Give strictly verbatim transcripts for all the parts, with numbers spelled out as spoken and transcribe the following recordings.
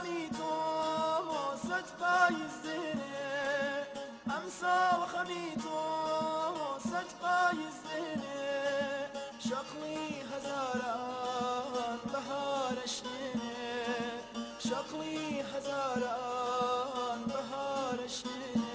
خميتو صد بايز ديني امسال خميتو صد بايز ديني شقلي هزاران بهار شنيني شقلي هزاران بهار شنيني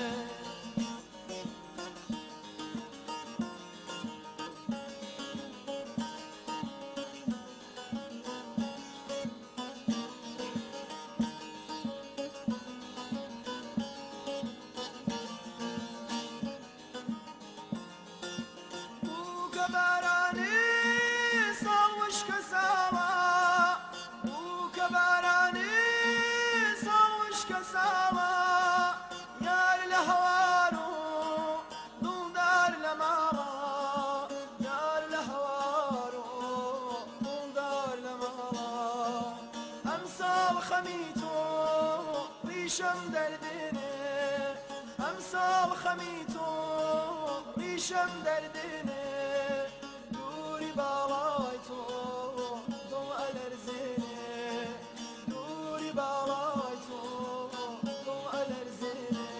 وكبراني صوش كسامة وكبراني صوش كسامة يا الهوارو دون دار لماما يا الهوارو دون دار لماما أمسال خميتو ريشم درديني أمسال خميتو ريشم درديني دوري بالايتو ضوء الارزيني دوري بالايتو ضوء الارزيني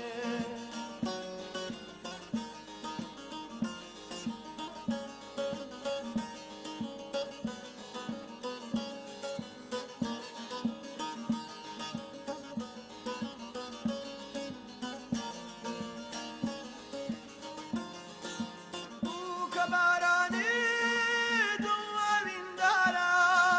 وكبراني دوا من دارا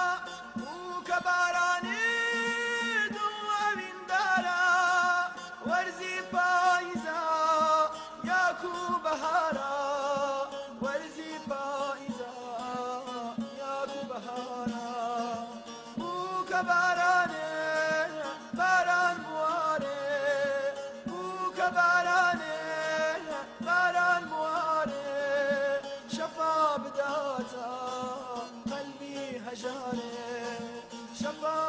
وكبراني دوا من دارا ورزي بايزا ياكو بهارا ورزي بايزا ياكو بهارا وكبراني باران بواري وكبراني باران بواري شفا بداتا قلبي هجاني شفا